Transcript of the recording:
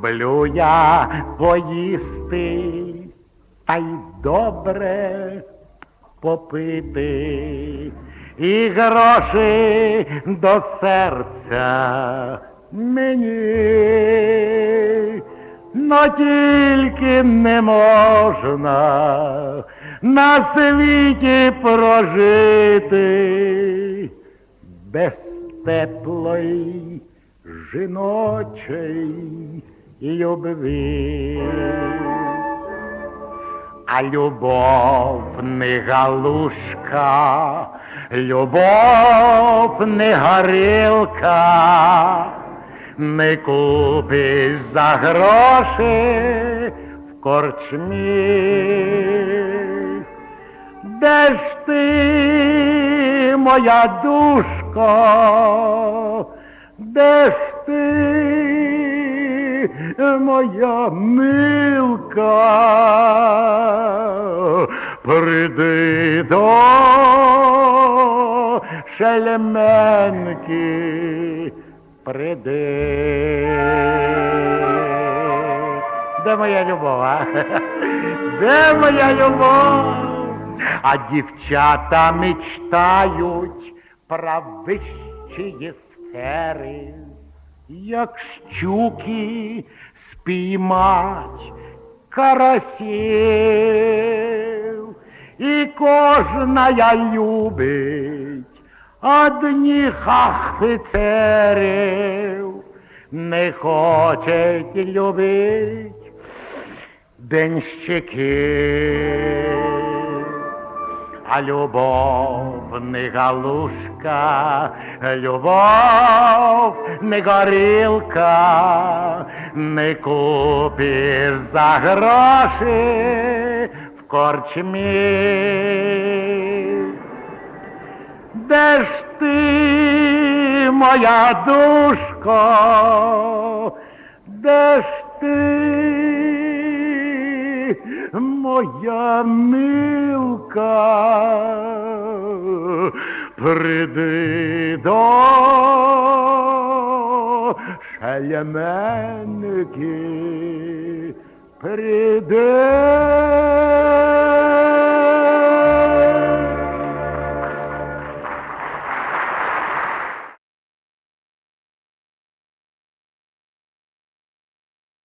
Люблю я поїсти, та й добре попити, і гроші до серця мені. Но тільки не можна на світі прожити без теплої жіночої любви. А любов не галушка, любов не горілка, не купиш за гроші в корчмі. Де ж ти, моя душко, де ж ти, моя милка, приди до шельменки, приди. Де моя любов, а? Де моя любов? А дівчата мечтають про вищі сфери, як щуки спіймать карасів. І кожна любить одних офіцерів, не хочуть любить денщиків. А любов не галушка, любов не горілка, не купиш за гроші в корчмі. Де ж ти, моя душко, де ж ти, моя милка, приди до шельменки, приди.